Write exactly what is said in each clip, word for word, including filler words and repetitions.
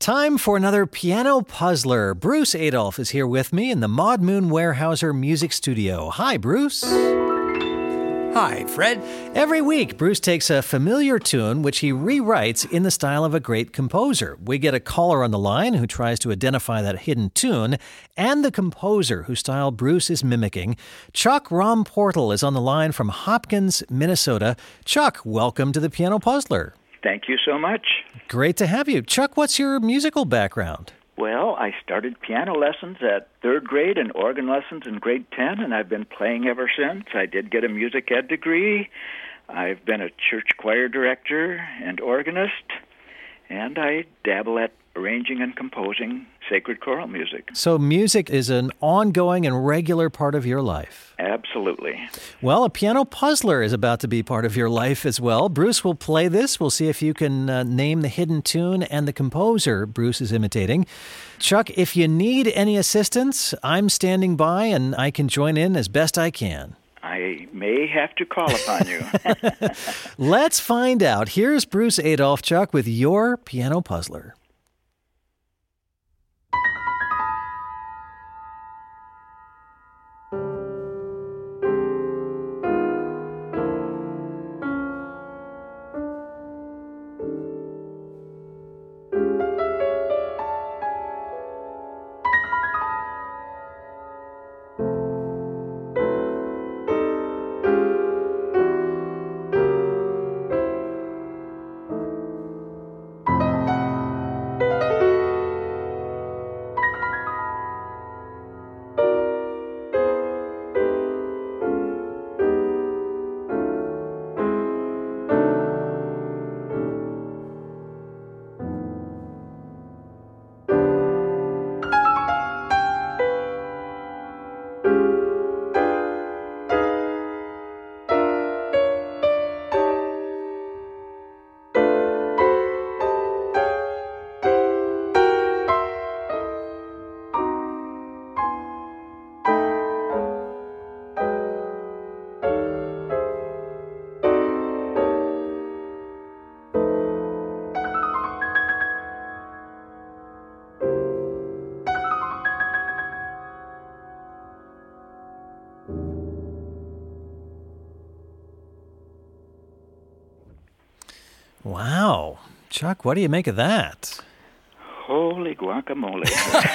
Time for another piano puzzler. Bruce Adolphe is here with me in the Maud Moon Weyerhaeuser Music Studio. Hi, Bruce. Hi, Fred. Every week, Bruce takes a familiar tune which he rewrites in the style of a great composer. We get a caller on the line who tries to identify that hidden tune and the composer whose style Bruce is mimicking. Chuck Romportal is on the line from Hopkins, Minnesota. Chuck, welcome to the Piano Puzzler. Thank you so much. Great to have you. Chuck, what's your musical background? Well, I started piano lessons at third grade and organ lessons in grade ten, and I've been playing ever since. I did get a music ed degree. I've been a church choir director and organist, and I dabble at arranging and composing sacred choral music. So music is an ongoing and regular part of your life. Absolutely. Well, a piano puzzler is about to be part of your life as well. Bruce will play this. We'll see if you can uh, name the hidden tune and the composer Bruce is imitating. Chuck, if you need any assistance, I'm standing by and I can join in as best I can. I may have to call upon you. Let's find out. Here's Bruce Adolphe, Chuck, with your piano puzzler. Wow. Chuck, what do you make of that? Holy guacamole.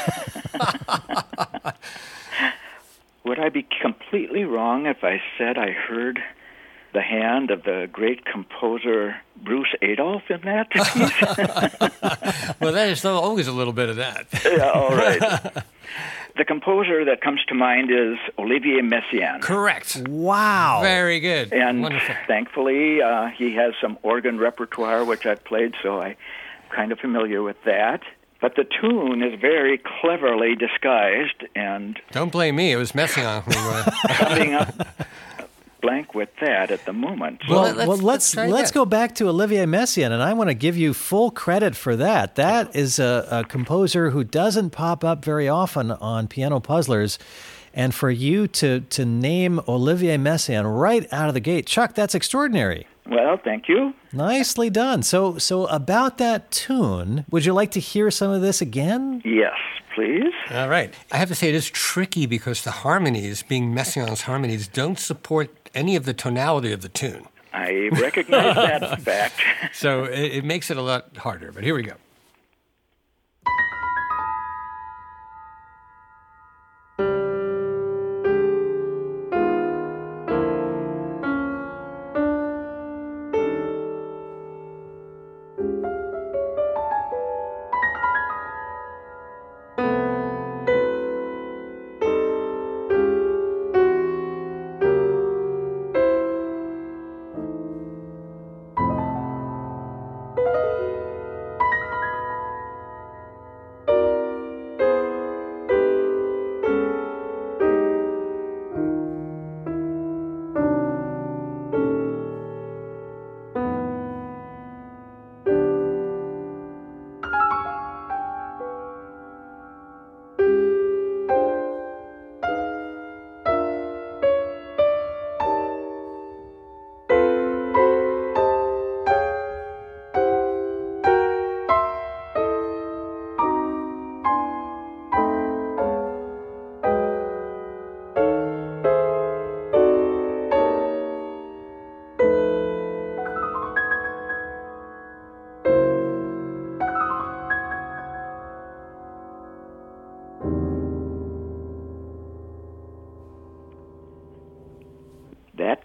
Would I be completely wrong if I said I heard the hand of the great composer Bruce Adolphe in that piece? Well, that is always a little bit of that. Yeah, all right. The composer that comes to mind is Olivier Messiaen. Correct. Wow. Very good. And wonderful. Thankfully, uh, he has some organ repertoire, which I've played, so I'm kind of familiar with that. But the tune is very cleverly disguised, and Don't blame me. It was Messiaen who... Uh... coming up blank with that at the moment. Well, Well, let's- well, let's let's try let's that. go back to Olivier Messiaen, and I want to give you full credit for that. That is a, a composer who doesn't pop up very often on Piano Puzzlers, and for you to to name Olivier Messiaen right out of the gate, Chuck, that's extraordinary. Well, thank you. Nicely done. So, so about that tune, would you like to hear some of this again? Yes, please. All right. I have to say it is tricky because the harmonies, being Messiaen's harmonies, don't support any of the tonality of the tune. I recognize that fact. So it, it makes it a lot harder. But here we go.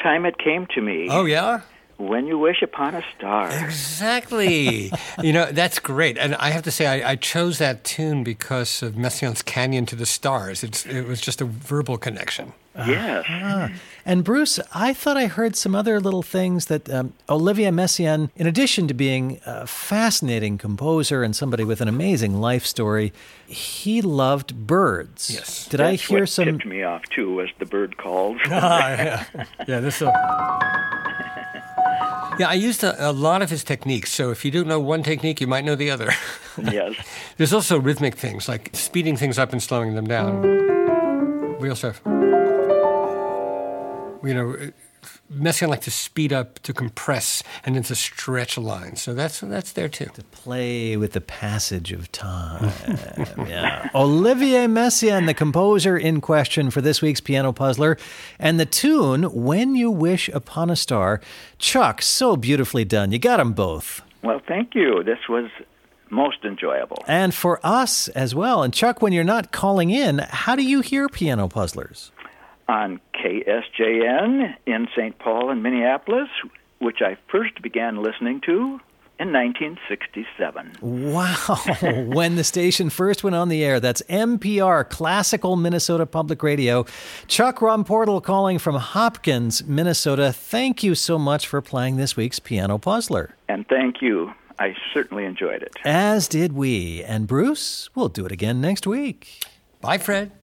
time it came to me. Oh, yeah? When You Wish Upon a Star. Exactly. You know, that's great. And I have to say, I, I chose that tune because of Messiaen's Canyon to the Stars. It's, it was just a verbal connection. Yes. Ah. And Bruce, I thought I heard some other little things that um, Olivier Messiaen, in addition to being a fascinating composer and somebody with an amazing life story, he loved birds. Yes. Did That's I hear what some? tipped me off, too, was the bird calls. Ah, yeah. Yeah, this will... Yeah, I used a, a lot of his techniques, so if you don't know one technique, you might know the other. Yes. There's also rhythmic things, like speeding things up and slowing them down. We also have, you know, Messiaen liked to speed up, to compress, and then to stretch a line. So that's that's there, too. To play with the passage of time. Yeah. Olivier Messiaen, the composer in question for this week's Piano Puzzler, and the tune, When You Wish Upon a Star. Chuck, so beautifully done. You got them both. Well, thank you. This was most enjoyable. And for us as well. And Chuck, when you're not calling in, how do you hear Piano Puzzlers? On K S J N in Saint Paul and Minneapolis, which I first began listening to in nineteen sixty-seven. Wow. When the station first went on the air. That's M P R, Classical Minnesota Public Radio. Chuck Rumportal calling from Hopkins, Minnesota. Thank you so much for playing this week's Piano Puzzler. And thank you. I certainly enjoyed it. As did we. And Bruce, we'll do it again next week. Bye, Fred.